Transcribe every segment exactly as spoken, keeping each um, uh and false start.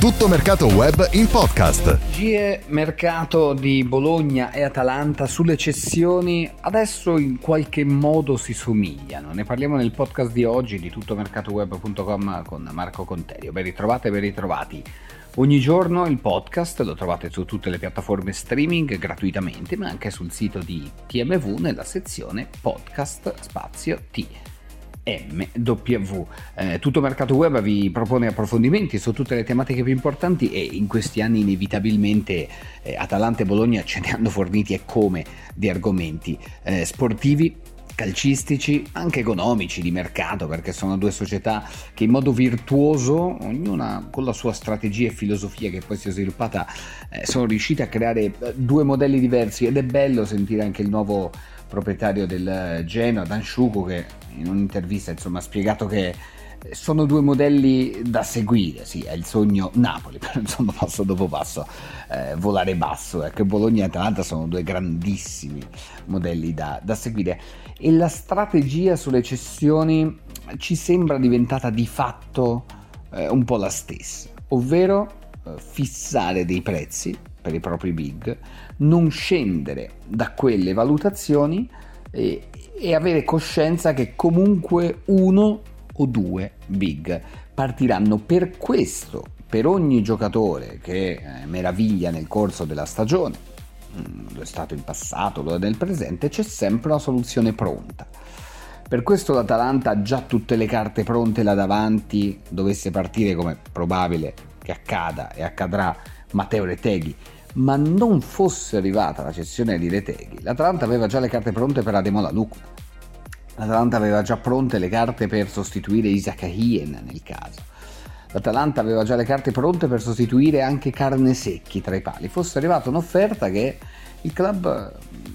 Tutto Mercato Web in podcast. G E mercato di Bologna e Atalanta sulle cessioni adesso in qualche modo si somigliano. Ne parliamo nel podcast di oggi di tuttomercatoweb punto com con Marco Conterio. Ben ritrovate, ben ritrovati. Ogni giorno il podcast lo trovate su tutte le piattaforme streaming gratuitamente, ma anche sul sito di T M V nella sezione podcast spazio T M W. Eh, Tutto Mercato Web vi propone approfondimenti su tutte le tematiche più importanti e in questi anni inevitabilmente eh, Atalanta e Bologna ce ne hanno forniti e come di argomenti eh, sportivi, calcistici, anche economici, di mercato, perché sono due società che in modo virtuoso, ognuna con la sua strategia e filosofia che poi si è sviluppata, eh, sono riuscite a creare due modelli diversi, ed è bello sentire anche il nuovo proprietario del Genoa, Dan Sciuco, che in un'intervista insomma ha spiegato che sono due modelli da seguire. Sì, è il sogno Napoli, però insomma passo dopo passo eh, volare basso. Ecco, Bologna e Atalanta sono due grandissimi modelli da, da seguire, e la strategia sulle cessioni ci sembra diventata di fatto eh, un po' la stessa, ovvero eh, fissare dei prezzi per i propri big, non scendere da quelle valutazioni e, e avere coscienza che comunque uno o due big partiranno. Per questo, per ogni giocatore che eh, meraviglia nel corso della stagione, mh, lo è stato in passato, lo è nel presente, c'è sempre una soluzione pronta. Per questo l'Atalanta ha già tutte le carte pronte là davanti, dovesse partire, come probabile che accada e accadrà, Matteo Retegui, ma non fosse arrivata la cessione di Retegui, l'Atalanta aveva già le carte pronte per Ademola Lookman. L'Atalanta aveva già pronte le carte per sostituire Isaac Hien nel caso. L'Atalanta aveva già le carte pronte per sostituire anche Carnesecchi tra i pali. Fosse arrivata un'offerta che il club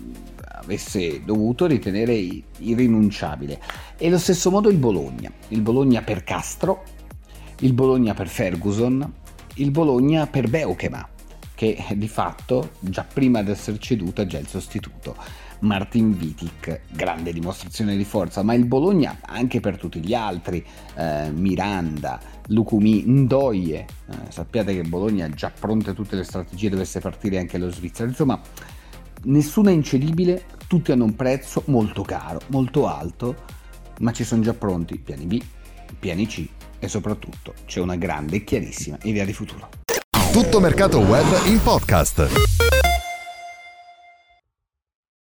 avesse dovuto ritenere irrinunciabile. E allo stesso modo il Bologna. Il Bologna per Castro, il Bologna per Ferguson, il Bologna per Beukema, che di fatto già prima di essere ceduto è già il sostituto, Martin Vitic, grande dimostrazione di forza. Ma il Bologna anche per tutti gli altri, eh, Miranda, Lukumi, Ndoye, eh, sappiate che Bologna ha già pronte tutte le strategie, dovesse partire anche lo Svizzero. Insomma, nessuno è incedibile, tutti hanno un prezzo molto caro, molto alto, ma ci sono già pronti piani B, piani C e soprattutto c'è una grande e chiarissima idea di futuro. Tutto Mercato Web in podcast.